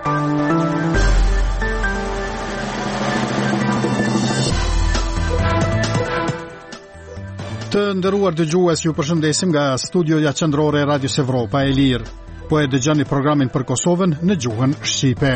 Të nderuar dëgjues, ju përshëndesim nga studioja qendrore e Radios Evropa e Lirë. Po e dëgjoni programin për Kosovën në gjuhën shqipe.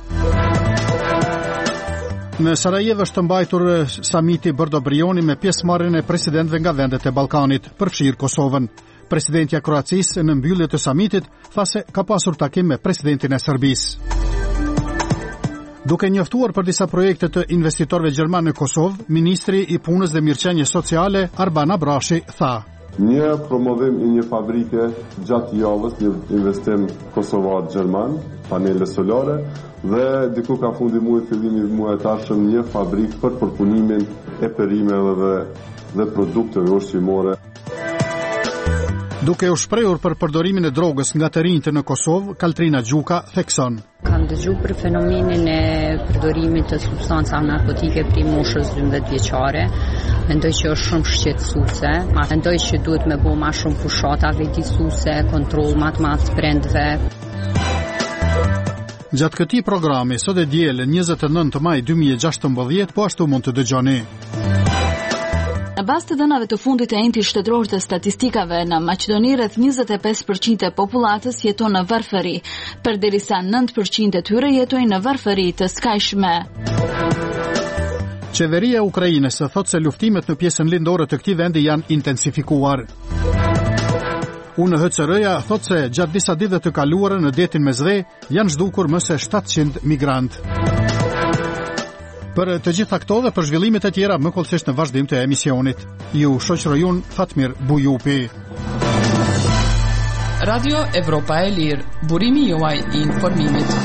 Në Sarajevo është mbajtur samiti Brdo-Brioni me pjesëmarrjen e presidentëve nga vendet e Ballkanit, përfshirë Kosovën. Presidentja e Kroacisë në mbyllje të samitit tha se ka pasur takim me presidentin e Serbisë. Duke njoftuar për disa projekte të investitorëve gjerman në Kosovë, ministri i punës dhe mirëqenie sociale Arban Abrashi tha: Një promovim i një fabrike gjatë javës, një investim kosovar gjerman, panele solare, dhe diku ka fundi muajit, fillimi i muajit tashëm, një fabrikë për përpunimin e perimeve dhe produkteve ushqimore. Duke u shprehur për përdorimin e drogës nga të rinjtë në Kosovë, Kaltrina Gjuka thekson: Kam dëgjuar për fenomenin e përdorimit të substancave narkotike prej moshës 12 vjeçare. Mendoj që është shumë shqetësuese. Mendoj që duhet me bëu më shumë fushata vëdësuese, kontroll më të madh brendve. Gjatë këtij programi, sot e diel 29 maj 2016, po ashtu mund të dëgjoni. Në bazë të dhënave të fundit e enti shtetëror të statistikave, në Maqedoni rreth 25% e popullatës jeton në varfëri, përderisa 9% e tyre jetojnë në varfëri të skajshme. Qeveria e Ukrainës thotë se luftimet në pjesën lindore të këtij vendi janë intensifikuar. UNHCR-ja thotë se gjatë disa ditëve të kaluara në detin Mezre janë zhdukur më se 700 migrantë. Për të gjitha këto dhe për zhvillimet e tjera më kollësisht në vazhdim të emisionit. Ju shoqëroj unë Fatmir Bujupi. Radio Evropa e Lirë, burimi juaj i informimit.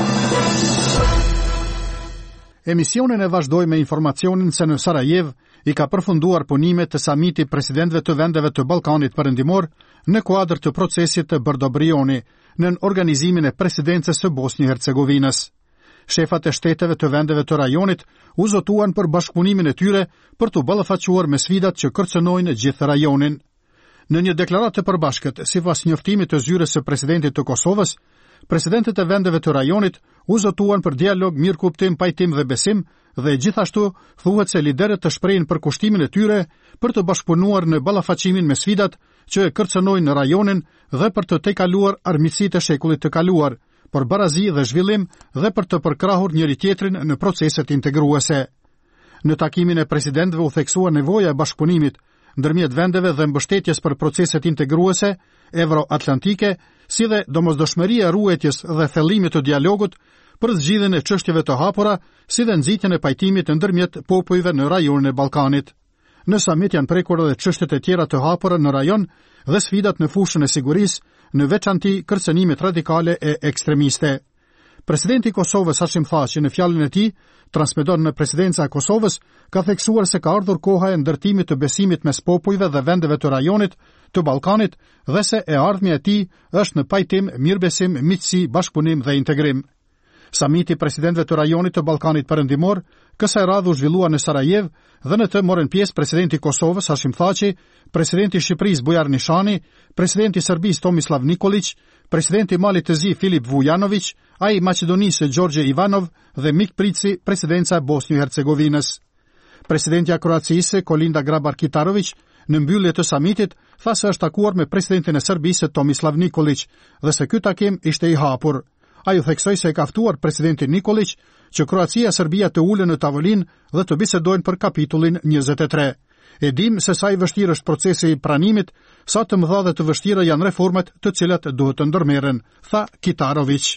Emisionin e vazhdoj me informacionin se në Sarajevo i ka përfunduar punimet të samitit presidentëve të vendeve të Ballkanit Perëndimor në kuadër të procesit të Brdo-Brioni në organizimin e presidencës së Bosnjë-Hercegovinës. Shefat e shteteve të vendeve të rajonit u zotuan për bashkëpunimin e tyre për të ballafaquar me sfidat që kërcënojnë gjithë rajonin. Në një deklaratë të përbashkët, sipas njoftimit të zyres së presidentit të Kosovës, presidentët e vendeve të rajonit u zotuan për dialog, mirëkuptim, pajtim dhe besim, dhe gjithashtu thuhet se liderët të shprehin përkushtimin e tyre për të bashkëpunuar në ballafaqimin me sfidat që e kërcënojnë në rajonin dhe për të tejkaluar armiqësitë e shekullit të kaluar, për barazi dhe zhvillim dhe për të përkrahur njëri tjetrin në proceset integruese. Në takimin e presidentëve u theksua nevoja e bashkëpunimit ndërmjet vendeve dhe mbështetjes për proceset integruese evroatlantike, si dhe domosdoshmëria e ruajtjes dhe thellimit të dialogut për zgjidhjen e çështjeve të hapura, si dhe nxitjen e pajtimit ndërmjet popujve në rajonin e Ballkanit. Në samit janë prekur edhe çështjet e tjera të hapura në rajon dhe sfidat në fushën e sigurisë, në veçanti kërcënimet radikale e ekstremiste. Presidenti i Kosovës Hashim Thaçi në fjalën e tij, transmeton në presidenca e Kosovës, ka theksuar se ka ardhur koha e ndërtimit të besimit mes popujve dhe vendeve të rajonit të Ballkanit dhe se e ardhmja e tij është në pajtim, mirëbesim, miqësi, bashkëpunim dhe integrim. Samiti presidentëve të rajonit të Ballkanit Perëndimor kësaj radhe u zhvillua në Sarajevo dhe në të morën pjesë presidenti i Kosovës Hashim Thaçi, presidenti i Shqipërisë Bujar Nishani, presidenti i Serbisë Tomislav Nikolić, presidenti i Malit të Zi Filip Vujanović, ai i Maqedonisë Gjorgje Ivanov dhe mikpritësi presidenca e Bosnjë-Hercegovinës. Presidentja e Kroacisë Kolinda Grabar-Kitarović në mbyllje të samitit tha se është takuar me presidentin e Serbisë Tomislav Nikolić dhe se ky takim ishte i hapur. Ai u theksoi se e ka ftuar presidentin Nikolić që Kroacia e Serbia të ulen në tavolinë dhe të bisedojnë për kapitullin 23. E dim se sa i vështirë është procesi i pranimit, sa të mëdha dhe të vështira janë reformat të cilat duhet të ndërmerren, tha Kitarović.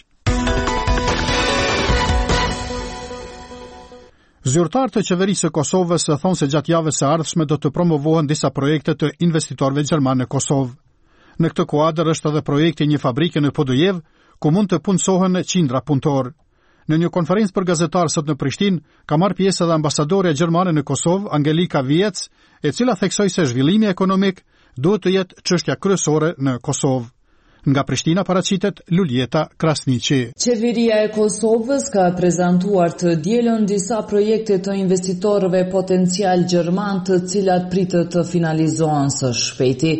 Zyrtarët e qeverisë së Kosovës thonë se gjatë javës së ardhshme do të promovohen disa projekte të investitorëve gjerman në Kosovë. Në këtë kuadër është edhe projekti një fabrike në Podujev, ku mund të punësohen qindra punëtor. Në një konferencë për gazetarë sot në Prishtinë, ka marrë pjesë edhe ambasadorja gjermane në Kosovë, Angelika Viec, e cila theksoi se zhvillimi ekonomik duhet të jetë çështja kryesore në Kosovë. Nga Prishtina paraqitet Luljeta Krasniqi. Qeveria e Kosovës ka prezantuar të dielën disa projekte të investitorëve potencial gjerman të cilat pritet të finalizohen së shpejti.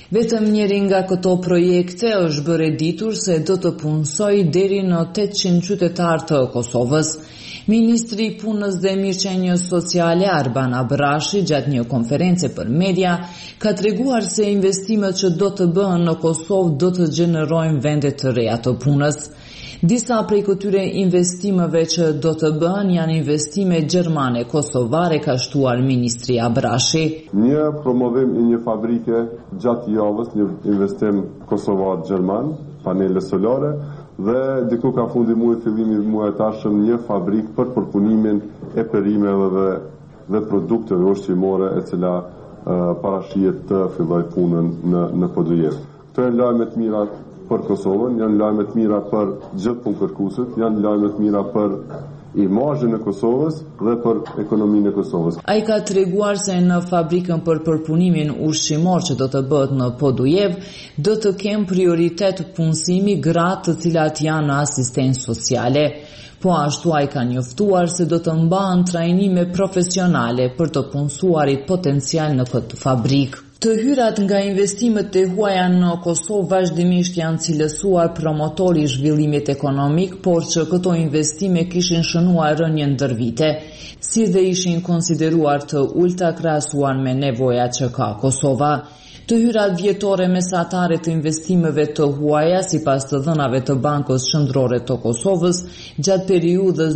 Vetëm njëri nga këto projekte është bërë ditur se do të punësoj deri në 800 qytetar të Kosovës. Ministri i Punës dhe Mirëqenies Sociale Arban Abrashi gjatë një konference për media ka treguar se investimet që do të bëhen në Kosovë do të gjenerojnë vende të reja të punës. Disa prej këtyre investimeve që do të bëhen janë investime gjermane kosovare, ka shtuar ministri Abrashi. Një promovim i një fabrike gjatë javës, një investim kosovar gjerman, panele solare, dhe diku ka fundi muajit, fillimi i muajit tashëm, një fabrik për përpunimin e perimeve dhe produkteve ushqimore e cila parashihet të filloj punën në Podujev. Këto janë lajme të mira për Kosovën, janë lajme të mira për gjithë punëkërkuesit, janë lajme të mira për imazhin e Kosovës dhe për ekonominë e Kosovës. Ai ka treguar se në fabrikën për përpunimin ushqimor që do të bëhet në Podujev, do të kenë prioritet punësimi gratë të cilat janë në asistencë sociale. Po ashtu ai ka njoftuar se do të mbahen trajnime profesionale për të punësuarit potencial në këtë fabrikë. Të hyrat nga investimet e huaja në Kosovë vazhdimisht janë cilësuar promotori i zhvillimit ekonomik, por që këto investime kishin shënuar rënje ndër vite, si dhe ishin konsideruar të ulta krahasuar me nevojat që ka Kosova. Të hyrat vjetore mesatare të investimeve të huaja, sipas të dhënave të Bankës Qendrore të Kosovës, gjatë periudhës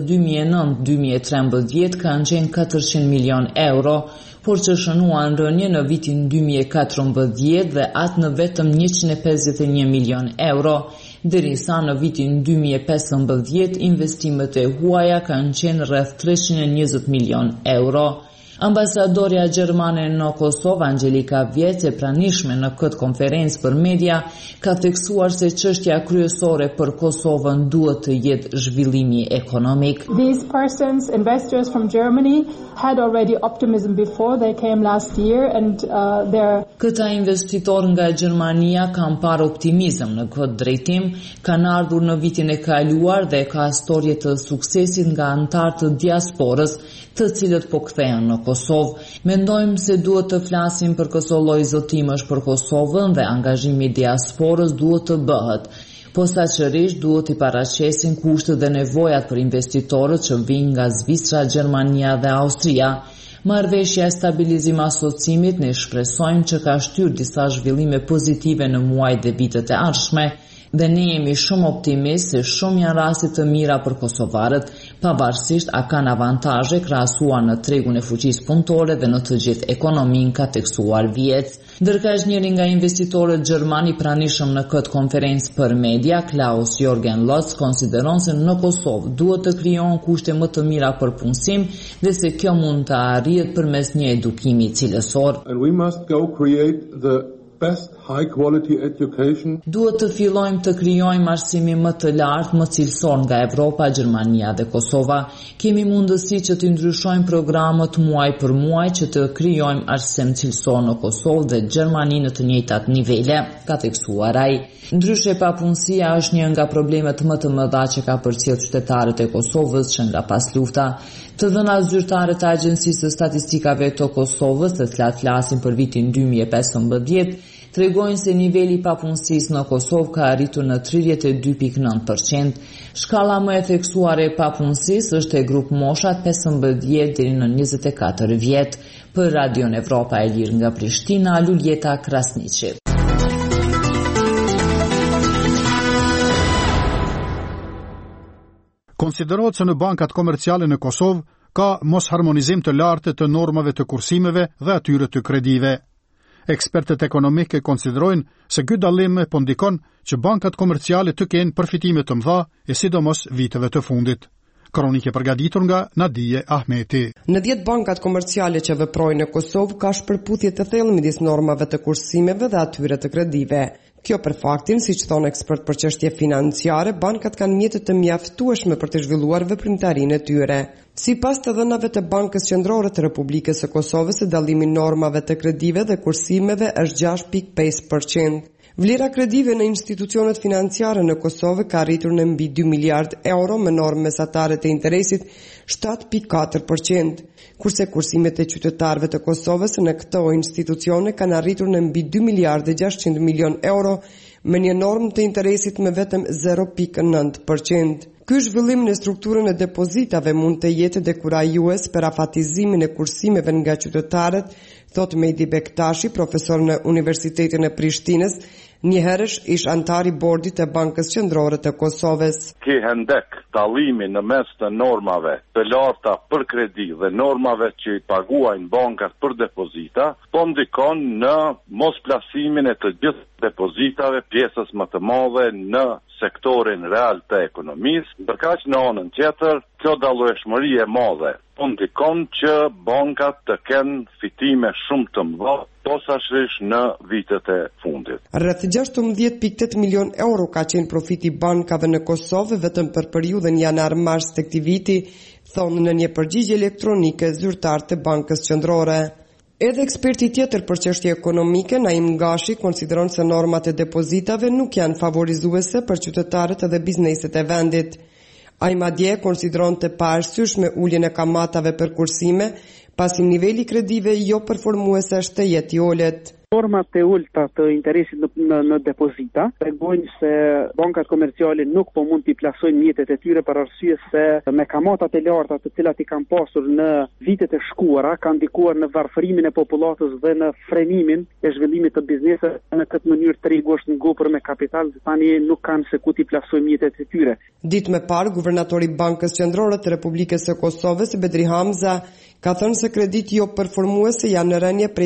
2009-2013 kanë qenë 400 milion euro, por që shënuan rënje në vitin 2014 dhe atë në vetëm 151 milion euro, derisa në vitin 2015 investimet e huaja kanë qenë rreth 320 milion euro. Ambasadorja gjermane në Kosovë, Angelika Vjec, e pranishme në këtë konferencë për media, ka theksuar se çështja kryesore për Kosovën duhet të jetë zhvillimi ekonomik. These persons, investors from Germany, had already optimism before they came last year and Këta investitor nga Gjermania kanë parë optimizëm në këtë drejtim, kanë ardhur në vitin e kaluar dhe ka storje të suksesit nga anëtarë të diasporës, të cilët po kthehen në Kosovë. Mendojmë se duhet të flasim për këto lloj zotimesh për Kosovën dhe angazhimi i diasporës duhet të bëhet. Posaçërisht duhet i paraqesin kushtet dhe nevojat për investitorët që vijnë nga Zvicra, Gjermania dhe Austria. Marrëveshja e stabilizim asociimit ne shpresojmë që ka shtyrë disa zhvillime pozitive në muajt dhe vitet e ardhshme, dhe ne jemi shumë optimist se shumë janë raste të mira për kosovarët, pavarësisht a kanë avantazhe krahasuar në tregun e fuqisë punëtore dhe në të gjithë ekonominë, ka theksuar Vjec. Ndërkaq njëri nga investitorët gjerman i pranishëm në këtë konferencë për media, Klaus Jürgen Lotz, konsideron se në Kosovë duhet të krijohen kushte më të mira për punësim dhe se kjo mund të arrihet përmes një edukimi cilësor. And we must go create the best high quality education. Duhet të fillojmë të krijojmë arsimin më të lartë, më cilësor nga Evropa, Gjermania dhe Kosova. Kemi mundësi që të ndryshojmë programët muaj për muaj që të krijojmë arsim cilësor në Kosovë dhe Gjermani në të njëjtat nivele, ka theksuar ai. Ndryshe papunësia është një nga problemet më të mëdha që ka përcjell qytetarët e Kosovës që nga pas lufta. Të dhënat zyrtare të Agjencisë së Statistikave të Kosovës, të cilat flasin për vitin 2015, tregojnë se niveli i papunësisë në Kosovë ka arritur në 32.9%. Shkalla më e theksuar e papunësisë është e grup moshat 15 deri në 24 vjet. Për Radion Evropa e Lirë nga Prishtina, Luljeta Krasniqi. Konsiderohet se në bankat komerciale në Kosovë ka mos harmonizim të lartë të normave të kursimeve dhe atyre të kredive. Ekspertët ekonomike konsiderojnë se ky dallim po ndikon që bankat komerciale të kenë përfitime të mëdha e sidomos viteve të fundit. Kronike përgatitur nga Nadije Ahmeti. Në 10 bankat komerciale që veprojnë në Kosovë ka shpërputhje të thellë midis normave të kursimeve dhe atyre të kredive. Kjo për faktin, siç thon ekspert për çështje financiare, bankat kanë mjete të mjaftueshme për të zhvilluar veprimtarinë e tyre. Sipas të dhënave të Bankës Qendrore të Republikës së Kosovës, dallimi i normave të kredive dhe kursimeve është 6.5%. Vlera kredive në institucionet financiare në Kosovë ka arritur në mbi 2 miliard euro me normë mesatare të interesit 7.4%, kurse kursimet e qytetarëve të Kosovës në këto institucione kanë arritur në mbi 2 miliardë 600 milion euro me një normë të interesit me vetëm 0.9%. Ky zhvillim në strukturën e depozitave mund të jetë dekurajues për afatizimin e kursimeve nga qytetarët, thot Mejdi Bektashi, profesor në Universitetin e Prishtinës, njëherësh ish antar i bordit të Bankës Qendrore të Kosovës. Ke hendek tallimi në mes të normave të larta për kredi dhe normave që i paguajnë bankat për depozita, po ndikon në mosplasimin e të gjithë depozitave pjesës më të madhe në sektorin real të ekonomisë, ndërkaq në anën tjetër, kjo dallueshmëri e madhe po ndikon që bankat të kenë fitime shumë të mëdha posaçërisht në vitet e fundit. Rreth 16.8 milion euro ka qenë profiti bankave në Kosovë vetëm për periudhën janar-mars të këtij viti, thonë në një përgjigje elektronike zyrtar të Bankës Qendrore. Edhe eksperti tjetër për çështje ekonomike, Naim Gashi, konsideron se normat e depozitave nuk janë favorizuese për qytetarët dhe bizneset e vendit. Ai madje konsideron të paarsyeshme uljen e kamatave për kursime, pasi niveli kredive jo performuese është të jetë i ulët. Normat e ulta të interesit në depozita tregojnë se bankat komerciale nuk po mund t'i plasojnë mjetet e tyre për arsye se me kamatat e larta të cilat i kanë pasur në vitet e shkuara kanë ndikuar në varfërimin e popullatës dhe në frenimin e zhvillimit të biznesit. Në këtë mënyrë tregu është ngopur me kapital dhe tani nuk kanë se ku t'i plasojnë mjetet e tyre. Ditë më parë, guvernatori i Bankës Qendrore të Republikës së Kosovës, Bedri Hamza, ka thënë se kredit jo performuese janë në rënje prej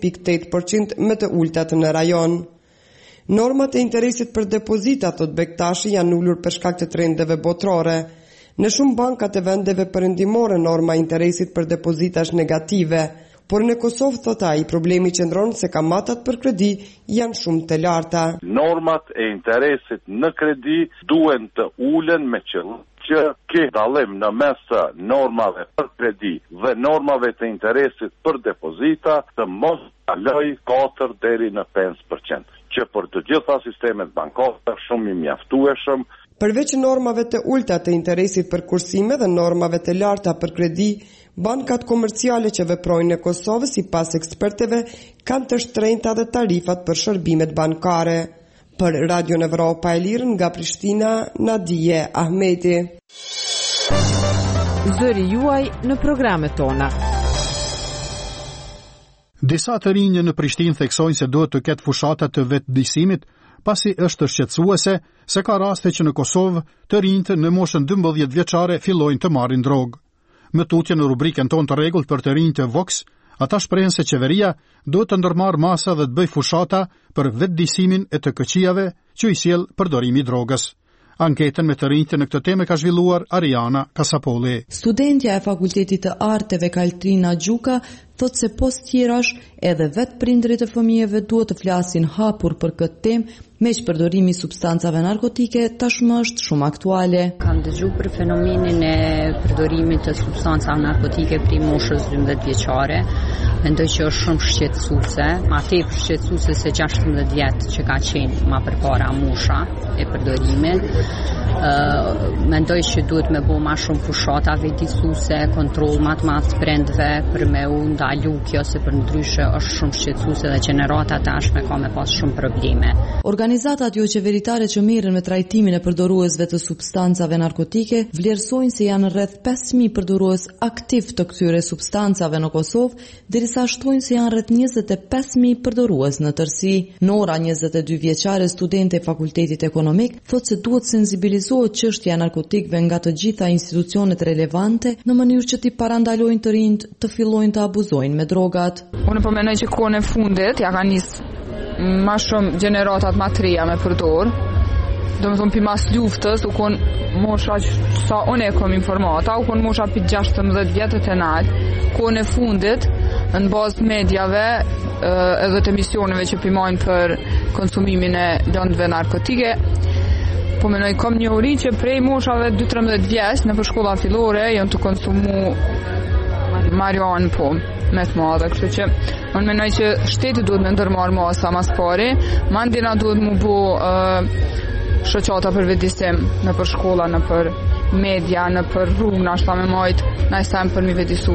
5.8% me të ultat në rajon. Normat e interesit për depozita, thot Bektashi, janë ulur për shkak të trendeve botërore. Në shumë bankat e vendeve perëndimore norma e interesit për depozita është negative, por në Kosovë, thot ai, problemi qëndron se kamatat për kredi janë shumë të larta. Normat e interesit në kredi duhen të ulen me qëllim që ke dallim në mes të normave për kredi dhe normave të interesit për depozita të mos kaloj 4 deri në 5%, që për të gjitha sistemet bankare shumë i mjaftueshëm. Përveç normave të ulta të interesit për kursime dhe normave të larta për kredi, bankat komerciale që veprojnë në Kosovë, sipas eksperteve, kanë të shtrenjta dhe tarifat për shërbimet bankare. Për Radio Evropa e Lirë nga Prishtina, Nadije Ahmeti. Zëri juaj në programet tona. Disa të rinj në Prishtinë theksojnë se duhet të ketë fushata të vetëdijsimit, pasi është shqetësuese se ka raste që në Kosovë të rinjtë në moshën 12 vjeçare fillojnë të marrin drogë. Më tutje në rubrikën tonë të rregullt për të rinjtë Vox, ata shprehen se qeveria duhet të ndërmarrë masa dhe të bëjë fushata për vetëdijsimin e të këqijave që i sjell përdorimi i drogës. Anketën me të rinjtë në këtë temë ka zhvilluar Ariana Kasapolli. Studentja e Fakultetit të Arteve Kaltrina Gjuka thot se post tjerash edhe vetë prindrit e fëmijëve duhet të flasin hapur për këtë temë, meq përdorimi i substancave narkotike tashmë është shumë aktuale. Kam dëgjuar për fenomenin e përdorimit të substancave narkotike prej moshës 12 vjeçare. Mendoj që është shumë shqetësuese, ma tepër shqetësuese se 16 vjet që ka qenë më përpara mosha e përdorimit. Mendoj që duhet me bo ma shumë fushata vetëdijsuese, kontroll më të madh prindve për me u ndalu kjo, se për ndryshe është shumë shqetësuese dhe gjenerata tashme ka me pas shumë probleme. Organizatat jo qeveritare që merren me trajtimin e përdoruesve të substancave narkotike vlerësojnë se janë rreth 5.000 përdorues aktiv të këtyre substancave në Kosovë, derisa shtojnë se janë rreth 25.000 përdorues në tërësi. Nora, 22 vjeçare, studente e Fakultetit Ekonomik, thotë se duhet sensibilizohet çështja e narkotikëve nga të gjitha institucionet relevante në mënyrë që t'i parandalojnë të rinjt të fillojnë të abuzojnë me drogat. Unë po mendoj që kohën e fundit ja ka nis ma shumë gjeneratat ma të reja me përdor. Do me thonë për mas luftës, u konë mosha që sa unë e kom informata, u konë mosha për 16 vjetët e nalë. Kohën e fundit, në bazë medjave edhe të emisioneve që përmajnë për konsumimin e lëndëve narkotike, po menoj kom një uri që prej moshave 12-13 vjeç në për shkolla fillore janë të konsumu Marian po, me të madhe, kështu që unë mendoj që shteti duhet me ndërmarrë masa mas pari, mandena duhet mu bo shoqata për vedisim në për shkolla, në për media, në për rrugë, na shta me majt, na i për mi vedisu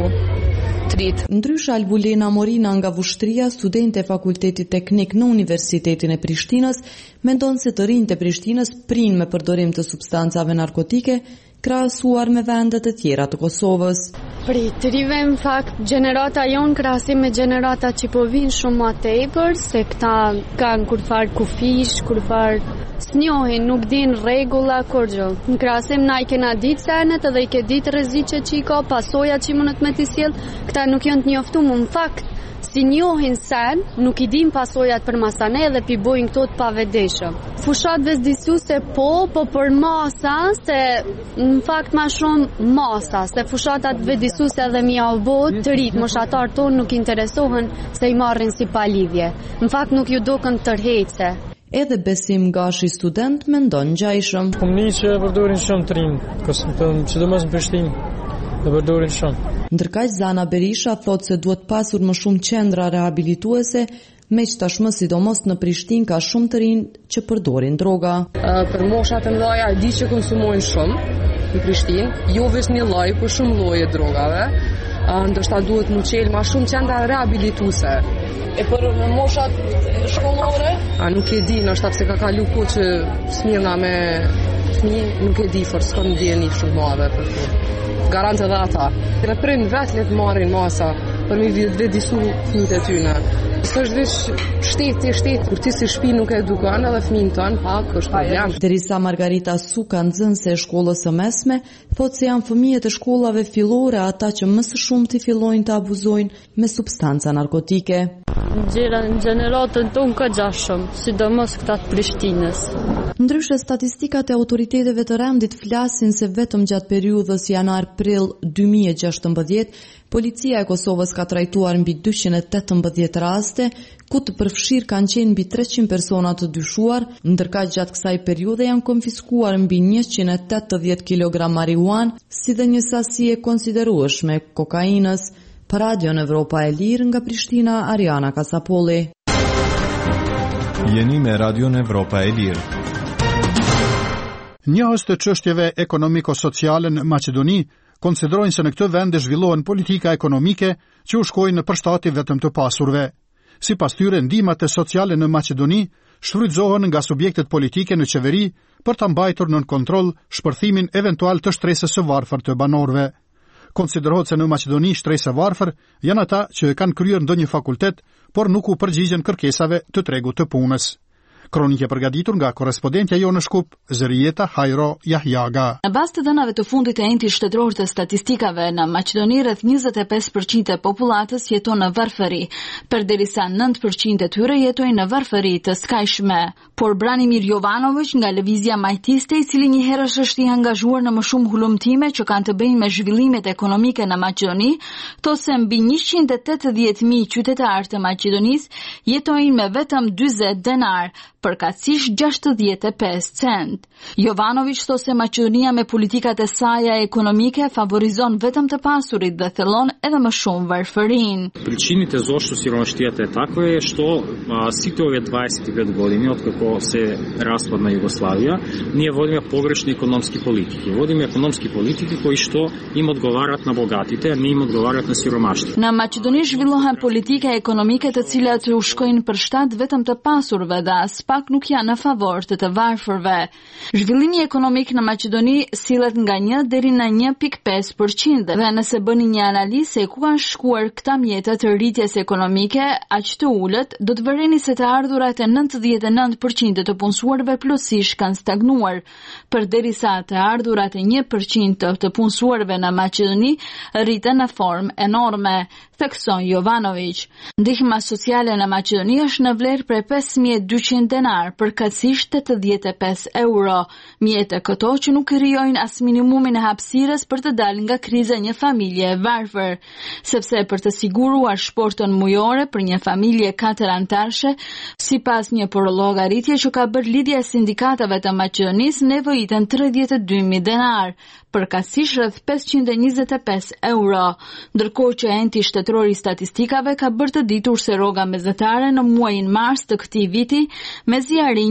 trit. Ndryshe Albulena Morina nga Vushtria, studente e Fakultetit Teknik në Universitetin e Prishtinës, mendon se të rinjtë e Prishtinës prinë me përdorim të substancave narkotike, krahasuar me vendet e tjera të Kosovës. Të rive në fakt gjenerata jonë krahasim me gjenerata që po vinë shumë ma tepër, se këta kanë kur farë kufish, kur farë s'njohin, nuk din regula, kur gjë. Në krahasim na i kena ditë senet edhe i ke ditë rreziqe që i ka, pasoja që mundet me t'i sjell, këta nuk janë të njoftuar, në fakt si njohin sen, nuk i din pasojat për masane dhe pi bojnë këto të pavedeshëm. Fushat vezdisu se po për masa, se në fakt ma shumë masa, se fushatat vezdisu se edhe mi albot të rritë, moshatar tonë nuk interesohen se i marrin si palidhje. Në fakt nuk ju dokën tërheqse. Edhe Besim Gashi, student, mendon ngjajshëm. Komni që përdorin shumë të rinë, sidomos në Prishtinë. Dhe përdorin shumë. Ndërkaq Zana Berisha thot se duhet pasur më shumë qendra rehabilituese, me që tashmë sidomos në Prishtinë ka shumë të rinj që përdorin droga. Për moshat e mëdha di që konsumojnë shumë në Prishtinë, jo vetëm një lloj, por shumë lloje drogave. Ndoshta duhet më qelë ma shumë qendra rehabilituese. E për moshat shkollore? Nuk e di, ndoshta pse ka kalu kohë që Smirna me fëmijë, nuk e di, forse s'kam ndjeni shumë madhe për këtë. Garantë edhe ata. Dhe prind vetë le të marrin masa për mi vedisu fëmijët e tyre. S'është veç shteti, kur ti si shtëpi nuk e edukon edhe fëmijën tonë, pak është problem. Derisa Margarita Suka, nxënëse e shkollës së mesme, thotë se janë fëmijët e shkollave fillore ata që më së shumti fillojnë të abuzojnë me substanca narkotike. Gjëra në gjeneratën tonë ka gjashëm, sidomos këta të Prishtinës. Ndryshe, statistikat e autoriteteve të rendit flasin se vetëm gjatë periudhës janar-prill 2016, policia e Kosovës ka trajtuar mbi 218 raste, ku të përfshirë kanë qenë mbi 300 persona të dyshuar, ndërkaq gjatë kësaj periudhe janë konfiskuar mbi 180 kg marijuan, si dhe një sasi e konsiderueshme kokainës. Për Radio në Evropa e Lirë nga Prishtina, Ariana Kasapolli. Jeni me Radio në Evropa e Lirë. Njëhës të çështjeve ekonomiko-sociale në Maqedoni konsiderojnë se në këtë vend zhvillohen politika ekonomike që u shkojnë në përshtatje vetëm të pasurve. Sipas tyre, ndihmat sociale në Maqedoni shfrytëzohen nga subjektet politike në qeveri për ta mbajtur nën kontroll shpërthimin eventual të shtresës së varfër të banorëve. Konsiderohet se në Maqedoni shtresë e varfër janë ata që kanë kryer ndonjë fakultet, por nuk u përgjigjen kërkesave të tregut të punës. Kronike përgatitur nga korrespondentja jonë në Shkup, Zërieta Hajro Jahjaga. Në bazë të dhënave të fundit të entit shtetëror të statistikave, në Maqedoni rreth 25% e popullatës jeton në varfëri, përderisa 9% e tyre jetojnë në varfëri të skajshme. Por Branimir Jovanović nga Lëvizja Majtiste, i cili një herësh është i angazhuar në më shumë hulumtime që kanë të bëjnë me zhvillimet ekonomike në Maqedoni, thotë se mbi 180.000 qytetarë të Maqedonisë jetojnë me vetëm 40 denar, përkatësisht 65 cent. Jovanović thotë se Maqedonia me politikat e saj ekonomike favorizon vetëm të pasurit dhe thellon edhe më shumë varfërinë. Причините защо сиромаштията е таква е, що сите овие 25 години откако се распадна Југославија, ние водиме погрешни економски политики. Водиме економски политики кои што им одговарат на богатите, а не им одговарат на сиромаштите. Në Maqedoni zhvillohen politika ekonomike të cilat u shkojnë për shtat vetëm të pasurve dhe as pak nuk janë në favor të varfërve. Zhvillimi ekonomik në Maqedoni sillet nga 1 deri në 1.5% dhe nëse bëni një analizë se ku kanë shkuar këta mjete të rritjes ekonomike aq të ulët, do të vëreni se të ardhurat e 99% të punësuarve plotësisht kanë stagnuar, përderisa të ardhurat e 1% të punësuarve në Maqedoni rriten në formë enorme, thekson Jovanović. Ndihma sociale në Maqedoni është në vlerë prej 5.200 denar, përkatësisht 85 euro. Mjete këto që nuk krijojnë as minimumin e hapësirës për të dalë nga kriza një familje e varfër, sepse për të siguruar shportën mujore për një familje 4 anëtarësh, sipas një llogaritje që ka bërë Lidhja e Sindikatave të Maqedonisë, nevojiten 32.000 denar, përkatësisht rreth 525 euro, ndërkohë që enti shtetëror i statistikave ka bërë të ditur se rroga mesatare në muajin mars të këtij viti me zjarri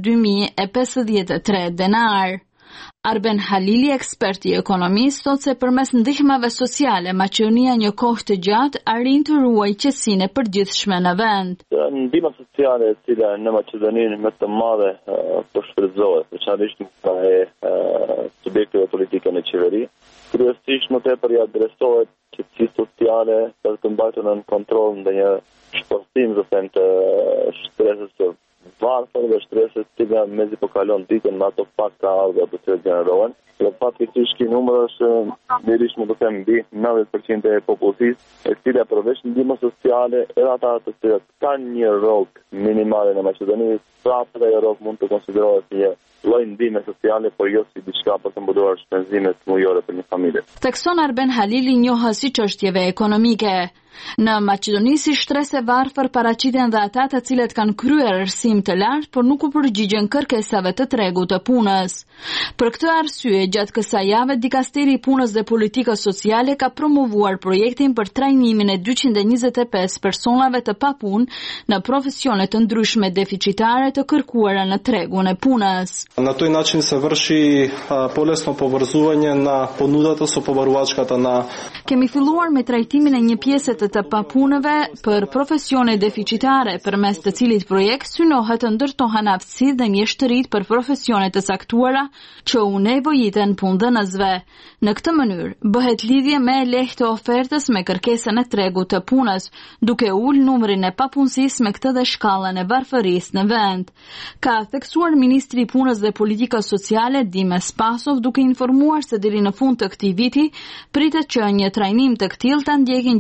22.053 denar. Arben Halili, ekspert i ekonomisë, thotë se përmes ndihmave sociale Maqedonia një kohë të gjatë arrin të ruajë qetësinë e përgjithshme në vend. Ndihma sociale e cila në Maqedoninë më të madhe po shfrytëzohet, veçanërisht nga subjekteve politike në qeveri, kryesisht më tepër i adresohet qetësisë sociale për të mbajtur në kontroll ndonjë shpërthim të stresit të varfër dhe streset që nga mezi po kalon ditën me ato fakta dhe të të generohen. Dhe faktikisht ky numër është lirisht më të them mbi 90% e popullsisë, e cila përveç ndihmës sociale edhe ata të cilët kanë një rrogë minimale në Maqedoni, prapë ajo rrogë mund të konsiderohet një lloj ndihme sociale, por jo si diçka për të mbuluar shpenzimet mujore për një familje. Tekson Arben Halili njohës si çështjeve ekonomike. Në Maqedoni si shtres e varfër paraqiten dhe ata të cilët kanë kryer arsim të lartë, por nuk u përgjigjen kërkesave të tregut të punës. Për këtë arsye, gjatë kësaj jave, Dikasteri i Punës dhe Politikës Sociale ka promovuar projektin për trajnimin e 225 personave të papunë në profesione të ndryshme deficitare të kërkuara në tregun e punës. Na той начин се врши полесно поврзување на понудата со побарувачката на. Kemi filluar me trajtimin e një pjese të papunëve për profesione deficitare, përmes të cilit projekt synohet të ndërtohen aftësitë dhe mjeshtëritë për profesione të saktuara që u nevojiten punëdhënësve. Në këtë mënyrë bëhet lidhje më e lehtë të ofertës me kërkesën e tregut të punës, duke ulë numrin e papunësisë me këtë dhe shkallën e varfërisë në vend. Ka theksuar Ministri i Punës dhe Politikës Sociale Dime Spasov, duke informuar se deri në fund të këtij viti pritet që një trajnim të këtillë ta ndjekin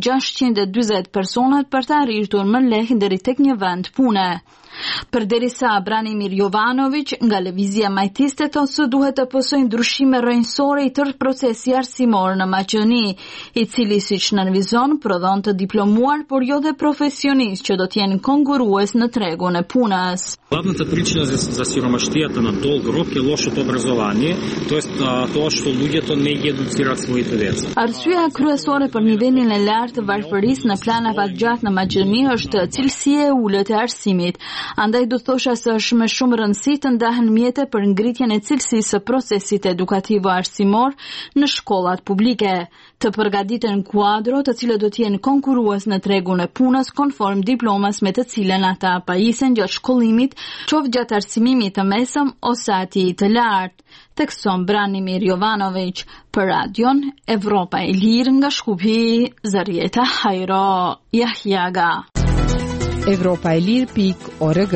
640 personat për të arritur më lehtë deri tek një vend pune. Përderisa Branimir Jovanović nga Lëvizja Majtiste thotë se duhet të pësojë ndryshime rrënjësore i tërë procesi arsimor në Maqedoni, i cili siç nënvizon prodhon të diplomuar, por jo dhe profesionistë që do të jenë konkurrues në tregun e punës. Главната причина за сиромаштијата на долг рок е лошото образование, тоест тоа што луѓето не ги едуцираат своите деца. Arsyeja kryesore për nivelin e lartë të varfërisë në plan afatgjat në Maqedoni është cilësia e ulët e arsimit. Andaj do thosha se është me shumë rëndësi të ndahen mjete për ngritjen e cilësisë së procesit edukativo-arsimor në shkollat publike, të përgatiten kuadro të cilët do të jenë konkurrues në tregun e punës konform diplomas me të cilën ata pajisen gjatë shkollimit, qoftë gjatë arsimimit të mesëm ose atij të lartë. Tekson Branimir Jovanović për Radion Evropa e Lirë nga Shkupi, Zarieta Hajro Jahjaga. Evropaelir.org.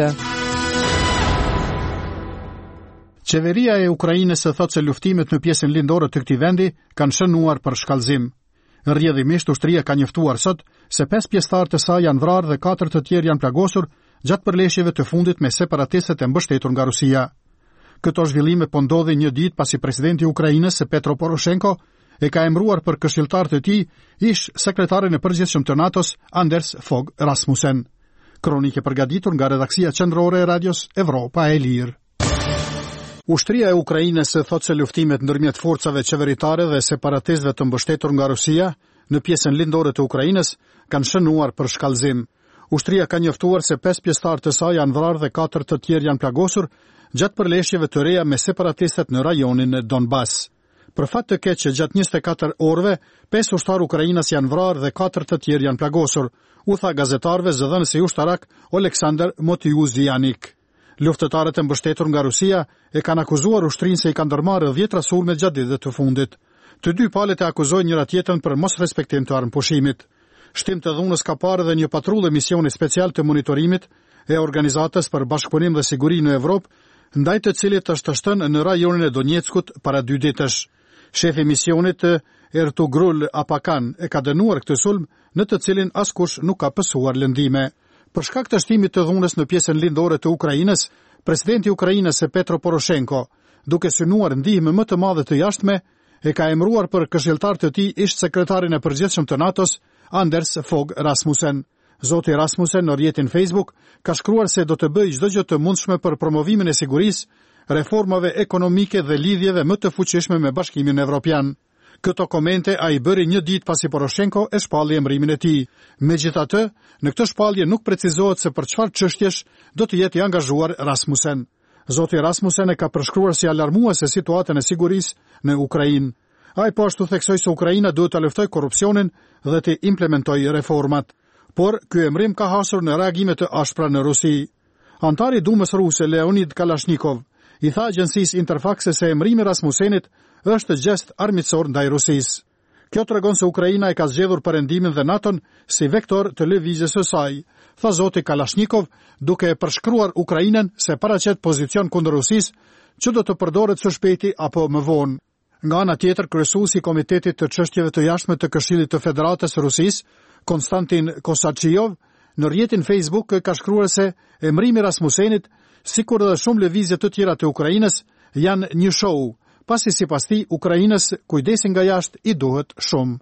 Qeveria e Ukrainës thotë se luftimet në pjesën lindore të këtij vendi kanë shënuar për shkallëzim. Rrjedhimisht ushtria ka njoftuar sot se 5 pjesëtarë të saj janë vrarë dhe 4 të tjerë janë plagosur gjatë përleshjeve të fundit me separatistët e mbështetur nga Rusia. Këto zhvillime po ndodhin një ditë pasi presidenti i Ukrainës Petro Poroshenko e ka emëruar për këshilltar të tij ish sekretarin e përgjithshëm të NATO-s Anders Fogh Rasmussen. Kronike përgatitur nga redaksia qendrore e Radios Evropa e Lirë. Ushtria e Ukrainës thotë se luftimet ndërmjet forcave qeveritare dhe separatistëve të mbështetur nga Rusia në pjesën lindore të Ukrainës kanë shënuar për shkallëzim. Ushtria ka njoftuar se 5 pjesëtarë të saj janë vrarë dhe 4 të tjerë janë plagosur gjatë përleshjeve të reja me separatistët në rajonin e Donbas. Për fat të keq që gjatë 24 orëve 5 ushtarë ukrainas janë vrarë dhe 4 të tjerë janë plagosur, u tha gazetarëve zëdhënësi ushtarak Oleksandr Motiuzjanik. Luftëtarët e mbështetur nga Rusia e kanë akuzuar ushtrinë se i kanë ndërmarrë 10 sulme gjatë ditëve të fundit. Të dy palët e akuzojnë njëra tjetrën për mos respektim të armëpushimit. Shtim të dhunës ka parë dhe një patrullë misioni special të monitorimit e Organizatës për Bashkëpunim dhe Siguri në Evropë, ndaj të cilit është shtënë në rajonin e Donjeckut para 2 ditësh. Shefi misionit Ertugrul Apakan e ka dënuar këtë sulm në të cilin askush nuk ka pësuar lëndime. Për shkak të shtimit të dhunës në pjesën lindore të Ukrainës, presidenti i Ukrainës Petro Poroshenko, duke synuar ndihmë më të madhe të jashtme, e ka emëruar për këshilltar të tij ish sekretarin e përgjithshëm të NATO-s, Anders Fogh Rasmussen. Zoti Rasmussen në rrjetin Facebook ka shkruar se do të bëjë çdo gjë të mundshme për promovimin e sigurisë, reformave ekonomike dhe lidhjeve më të fuqishme me Bashkimin Evropian. Këto komente a i bëri një ditë pasi Poroshenko e shpalli emërimin e tij. Megjithatë, në këtë shpallje nuk precizohet se për çfarë çështjesh do të jetë i angazhuar Rasmussen. Zoti Rasmussen e ka përshkruar si alarmuese situatën e sigurisë në Ukrainë. Ai po ashtu theksoi se Ukraina duhet të luftojë korrupsionin dhe të implementojë reformat. Por ky emrim ka hasur në reagime të ashpra në Rusi. Antari i Dumës ruse Leonid Kalashnikov i tha agjencisë Interfax se emrimi Rasmussenit është gest armiqësor ndaj Rusisë. Kjo tregon se Ukraina e ka zgjedhur Perëndimin dhe NATO-n si vektor të lëvizjes së saj, tha zoti Kalashnikov, duke përshkruar Ukrainën se paraqet pozicion kundër Rusisë që do të përdoret së shpejti apo më vonë. Nga ana tjetër, kryesuesi i Komitetit të Çështjeve të Jashtme të Këshillit të Federatës së Rusisë, Konstantin Kosaçiov, në rrjetin Facebook ka shkruar se emrimi Rasmussenit, sikur dhe shumë lëvizje të tjera të Ukrainës, janë një show, pasi sipas tij Ukrainës kujdesi nga jashtë i duhet shumë.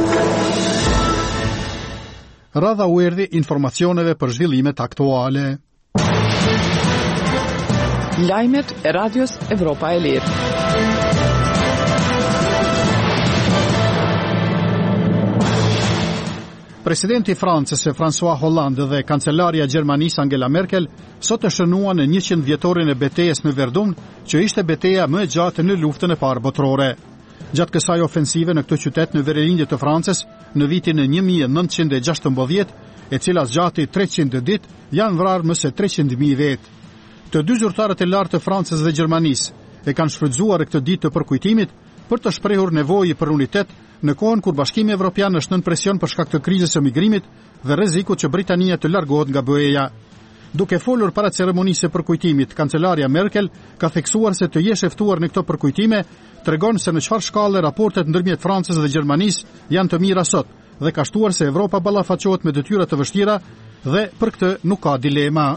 Radha u erdhi informacioneve për zhvillimet aktuale. Lajmet e Radios Evropa e Lirë. Presidenti i Francës François Hollande dhe kancelarja e Gjermanisë Angela Merkel sot e shënuan në 100 vjetorin e betejës në Verdun, që ishte beteja më e gjatë në luftën e parë botërore. Gjatë kësaj ofensive në këtë qytet në verilinje të Francës, në vitin 1916, e cila zgjati 300 ditë, janë vrarë më se 300.000 vetë. Të dy zyrtarët e lartë të Francës dhe Gjermanisë e kanë shfrytzuar këtë ditë të përkujtimit për të shprehur nevojë për unitet në kohën kur Bashkimi Evropian është nën presion për shkak të krizës së migrimit dhe rrezikut që Britania të largohet nga BE-ja. Duke folur para ceremonisë së përkujtimit, kancelarja Merkel ka theksuar se të jesh e ftuar në këto përkujtime tregon se në çfarë shkallë raportet ndërmjet Francës dhe Gjermanisë janë të mira sot dhe ka shtuar se Evropa ballafaqohet me detyra të vështira dhe për këtë nuk ka dilema.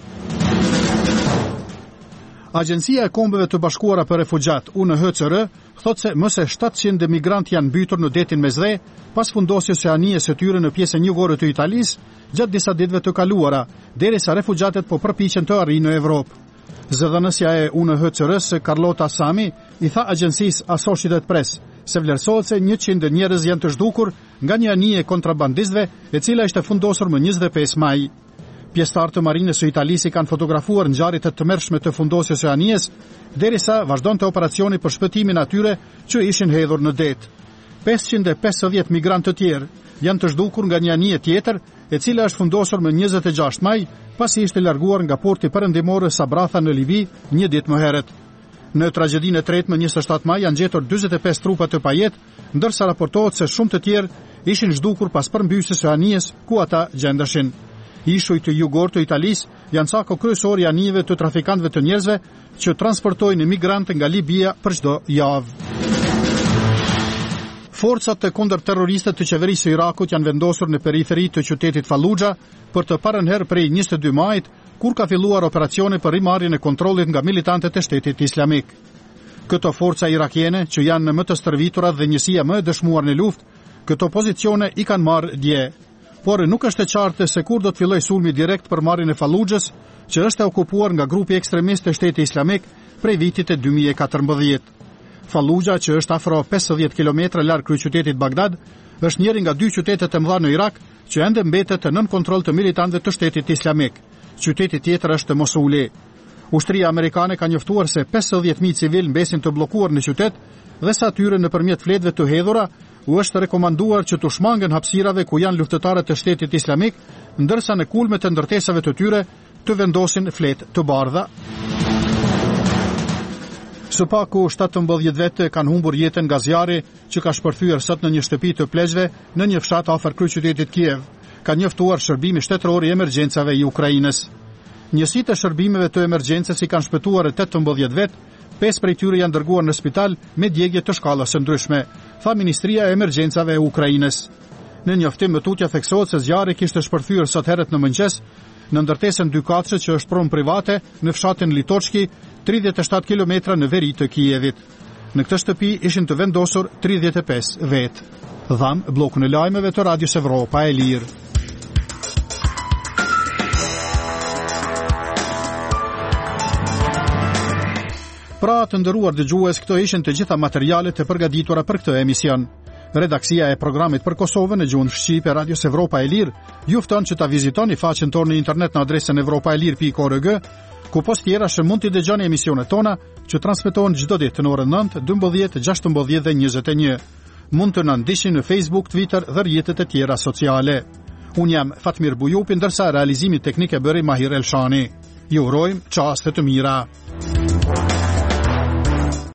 Agjencia e Kombeve të Bashkuara për Refugjat, UNHCR, thot se më se 700 migrantë janë mbytur në detin Mesdhe pas fundosjes së anijes së tyre në pjesën jugore të Italisë gjatë disa ditëve të kaluara, derisa refugjatët po përpiqen të arrijnë në Evropë. Zëdhënësja e UNHCR-s Carlota Sami i tha agjencisë Associated Press se vlerësohet se 100 njerëz janë të zhdukur nga një anije kontrabandistëve, e cila ishte fundosur më 25 maj. Pjesëtarë të marinës së Italisë kanë fotografuar ngjarjet e tmerrshme të fundosjes së anijes, derisa vazhdonte operacioni për shpëtimin atyre që ishin hedhur në det. 550 migrantë të tjerë janë të zhdukur nga një anije tjetër, e cila është fundosur më 26 maj, pasi ishte larguar nga porti perëndimor Sabratha në Libi një ditë më herët. Në tragjedinë e tretë më 27 maj janë gjetur 45 trupa të pajet, ndërsa raportohet se shumë të tjerë ishin zhdukur pas përmbysjes së anijes ku ata gjendeshin. Ishujt të jugor të Italisë janë cako kryesor i anijeve të trafikantëve të njerëzve që transportojnë migrantë nga Libia për çdo javë. Forcat e kundërterroriste të qeverisë së Irakut janë vendosur në periferi të qytetit Fallujah për të parën herë prej 22 majit, kur ka filluar operacioni për rimarrjen e kontrollit nga militantët e Shtetit Islamik. Këto forca irakiene, që janë më të stërviturat dhe njësia më e dëshmuar në luftë, këto pozicione i kanë marrë dje. Por nuk është e qartë se kur do të fillojë sulmi direkt për marrjen e Fallujahs, që është e okupuar nga grupi ekstremist të Shtetit Islamik prej vitit e 2014. Fallujah, që është afro 50 km larg kryeqytetit Bagdad, është njëri nga dy qytetet e mëdha në Irak që ende mbetet nën kontroll të militantëve të Shtetit Islamik. Qyteti tjetër është Mosuli. Ushtria amerikane ka njoftuar se 50.000 civil mbesin të bllokuar në qytet dhe sa atyre nëpërmjet fletëve të hedhura u është rekomanduar që të shmangen hapësirave ku janë luftëtarët e Shtetit Islamik, ndërsa në kulmet e ndërtesave të tyre të vendosin fletë të bardha. Së paku 17 vete kanë humbur jetën nga zjarri që ka shpërthyer sot në një shtëpi të pleqshve në një fshat afër kryeqytetit Kiev, ka njoftuar shërbimi shtetëror i emergjencave i Ukrainës. Njësitë e shërbimeve të emergjencës i kanë shpëtuar 18 vet, 5 prej tyre janë dërguar në spital me djegje të shkallës së ndryshme, tha Ministria e Emergjencave e Ukrainës. Në njoftim më tutje theksohet se zjarri kishte shpërthyer sot herët në mëngjes në ndërtesën 2 katëshe që është pronë private në fshatin Litochki, 37 km në veri të Kijevit. Në këtë shtëpi ishin të vendosur 35 vetë. Dham blokun e lajmeve të Radios Evropa e Lirë. Pra të ndëruar dëgjues, këto ishin të gjitha materialet e përgatitura për këtë emision. Redaksia e programit për Kosovën në gjuhën shqipe Radios Evropa e Lirë ju fton që ta vizitoni faqen tonë në internet në adresën evropaelir.org, ku post tjera që mund t'i dëgjoni emisionet tona që transmetohen çdo ditë në orën 9, 12, 16 dhe 21. Mund të na ndiqni në Facebook, Twitter dhe rrjetet e tjera sociale. Unë jam Fatmir Bujupi, ndërsa realizimi teknik e bëri Mahir Elshani. Ju urojmë çaste të mira.